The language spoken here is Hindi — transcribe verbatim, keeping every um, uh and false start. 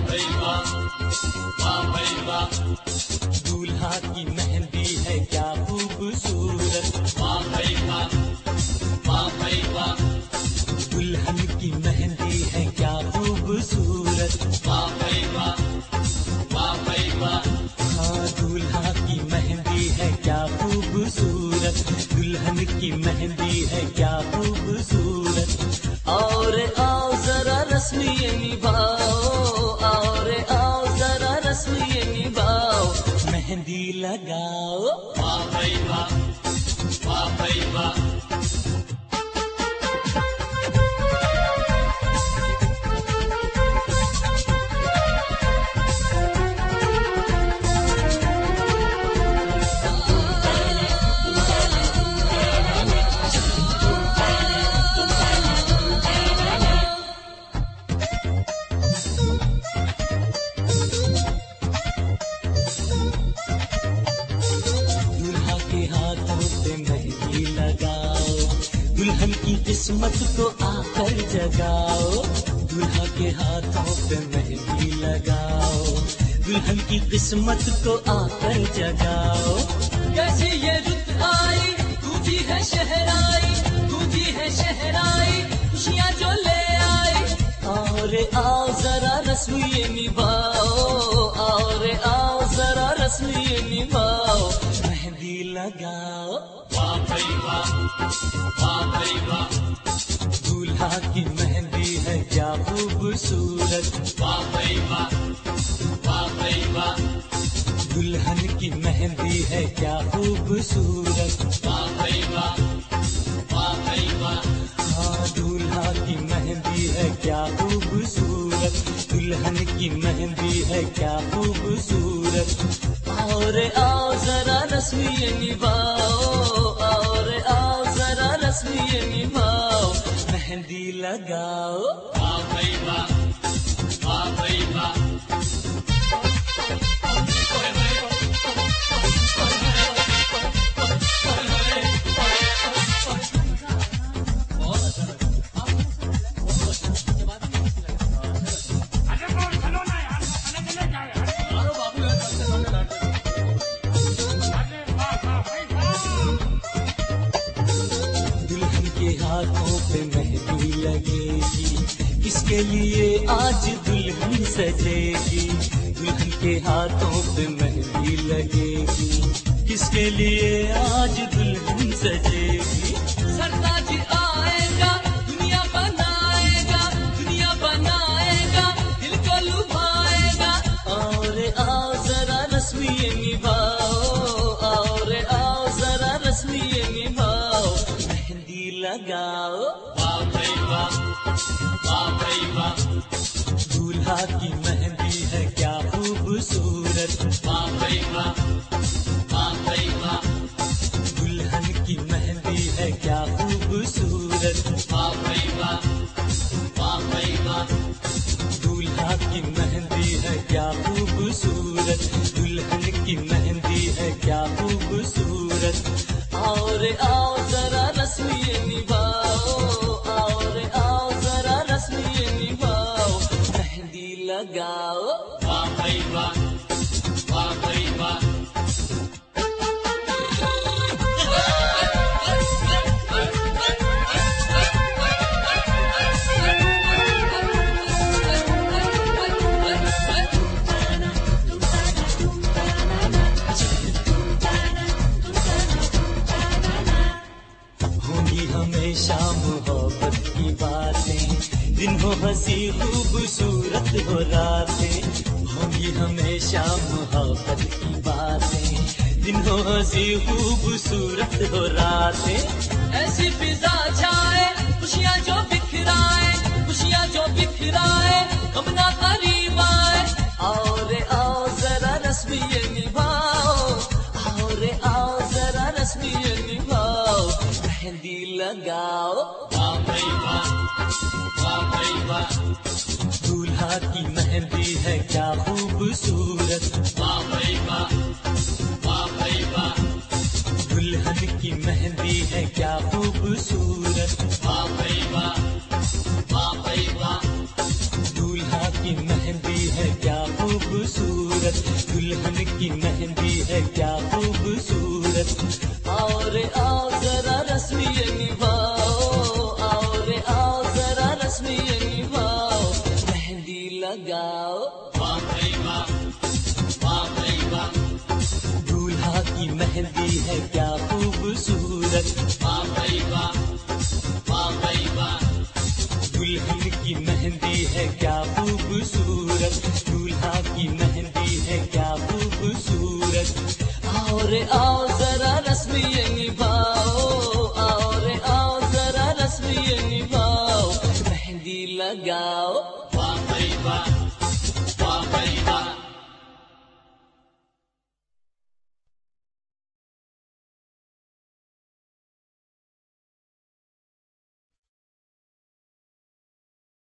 भई वाह, वाह भई वाह। दूल्हा की मेहंदी है क्या खूबसूरत, वाह भई वाह, वाह भई वाह। दुल्हन की मेहंदी है क्या खूबसूरत, वाह भई वाह, वाह भई वाह। हाँ दूल्हा की मेहंदी है क्या खूबसूरत, दुल्हन की मेहंदी है क्या खूबसूरत। और आओ जरा रस्म ये निभाओ, और आओ जरा रस्म ये निभाओ, मेहंदी लगाओ। वाह भई वाह, वाह भई वाह। दूल्हा के हाथों पे मेहंदी लगाओ, दुल्हन की किस्मत को आकर जगाओ। दूल्हा के हाथों पे मेहंदी लगाओ, दुल्हन की किस्मत को आकर जगाओ। कैसी ये रुत आई, दूजी है शहराई, दूजी है शहराई, खुशियाँ जो ले आई। और आओ जरा रस्म ये निभाओ, और आओ जरा रस्म ये निभाओ, मेहंदी लगाओ। वाह भई वाह, वाह भई वाह। दूल्हा की मेहंदी है क्या खूबसूरत, वाह भई वाह, वाह भई वाह। दुल्हन की मेहंदी है क्या खूबसूरत। वाह भई वाह, वाह भई वाह। हाँ दूल्हा की मेहंदी है क्या खूबसूरत, दुल्हन की मेहंदी है क्या खूबसूरत। और आओ जरा रस्म ये निभाओ, और आओ जरा रस्म ये निभाओ, मेहंदी लगाओ। वाह भई वाह, वाह भई वाह। दुल्हन के हाथों पे मेहंदी लगेगी, किसके लिए आज दुल्हन सजेगी। दुल्हन के हाथों पे मेहंदी लगेगी, किसके लिए आज दुल्हन सजेगी। सरताज आएगा, दुनिया बनाएगा, दुनिया बनाएगा, दिल को लुभाएगा। और आओ जरा रस्म ये निभाओ, और आओ जरा रस्म ये निभाओ, मेहंदी लगाओ। वाह भई वाह, वाह भई वाह। दूल्हा की मेहंदी है क्या खूबसूरत, वाह भई वाह, वाह भई वाह। दुल्हन की मेहंदी है क्या खूबसूरत। वाह भई वाह, वाह भई वाह। दूल्हा की मेहंदी है क्या खूबसूरत, दुल्हन की मेहंदी है क्या खूबसूरत। और आओ जरा रस्म ये निभाओ, और आओ जरा रस्म ये निभाओ, मेहंदी लगाओ। वाह भई वाह, वाह भई वाह। होंगी हमेशा मोहब्बत की बातें, दिन हो हंसी खूबसूरत हो रातें। होंगी हमेशा मोहब्बत की बातें, दिन हो हंसी खूबसूरत हो रातें। ऐसी फिजा छाए, खुशियाँ जो बिखराए, खुशियाँ जो बिखराए, अपना करीब आए। और आओ जरा रस्म ये निभाओ, और आओ जरा रस्म ये निभाओ, मेहंदी लगाओ। वाह भई वाह, वाह भई वाह। दूल्हा की मेहंदी है क्या खूबसूरत, वाह भई वाह, वाह भई वाह। दुल्हन की मेहंदी है क्या खूबसूरत। वाह भई वाह, वाह भई वाह। दूल्हा की मेहंदी है क्या खूबसूरत, दुल्हन की मेहंदी है क्या खूबसूरत। आओ रे आओ जरा रस्म ये निभाओ, आओ रे आओ जरा रस्म ये निभाओ, मेहंदी लगाओ। वाह भाई वाह, वाह भाई वाह, दूल्हा की मेहंदी है क्या खूबसूरत, वाह भाई वाह, वाह भाई वाह, दुल्हन की मेहंदी है क्या खूबसूरत, दूल्हा की मेहंदी है क्या खूबसूरत। आओ रे आओ जरा रस्म ये निभाओ, आओ रे आओ जरा रस्म ये निभाओ, मेहंदी लगाओ। वाह भाई वाह, वाह भाई वाह।